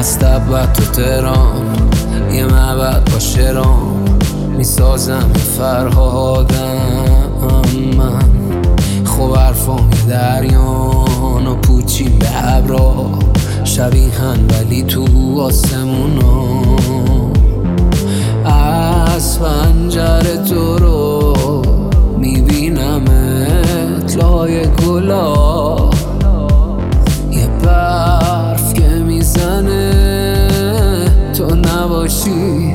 از تبت تو تهران یه معبد با شرام میسازم فرهادم من. خب حرفام یه دریان و پوچیم به ابرا شبیهن ولی تو آسمونا. از پنجره تو رو میبینمت لای گلا، یه برف که میزنه تو نباشی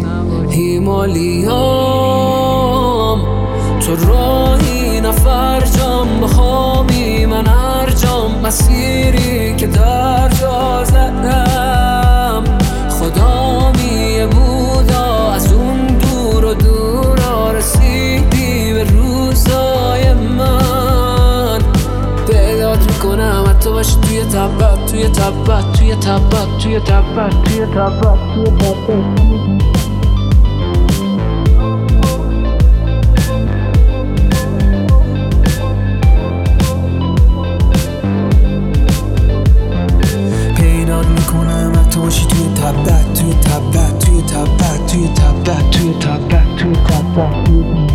هیمالیام. تو راهی نفر جام بخوامی من هر جام، مسیری که در جا زدم خدا میه بودا از اون دور و دورا رسیدی به روزای من. پیدات میکنم حتی باشی توی تبت توی تبت توی تبت توی تبت توی تبت توی تبت. باشی توی تبت توی تبت توی تبت توی تبت توی تبت توی تبت.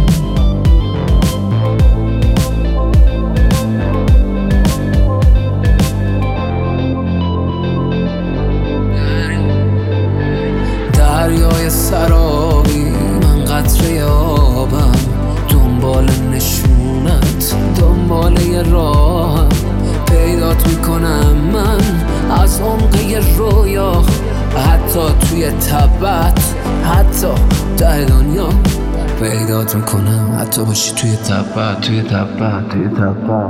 دریای سرابی من قطره آبم، دنبال نشونت دنبال یه راهم. پیدات میکنم من از عمق رویا، حتی توی تبت حتی ته دنیا. پیدات میکنم حتی باشی توی تبت توی تبت توی تبت.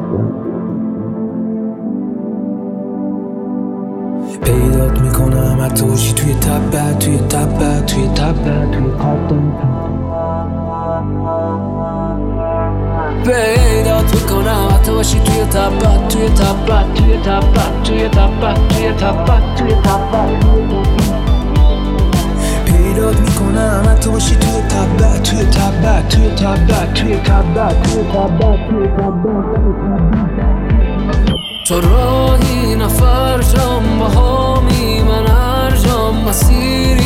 پیدات میکنم حتی باشی توی تبت توی تبت توی تبت توی تبت. پیدات میکنم حتی باشی توی تبت توی تبت توی تبت توی تبت توی تبت توی تبت. پیدات میکنم حتی باشی توی تبت توی تبت توی تبت توی تبت توی تبت توی تبت. تو راهی نفر جام بهامی من هر جام، مسیری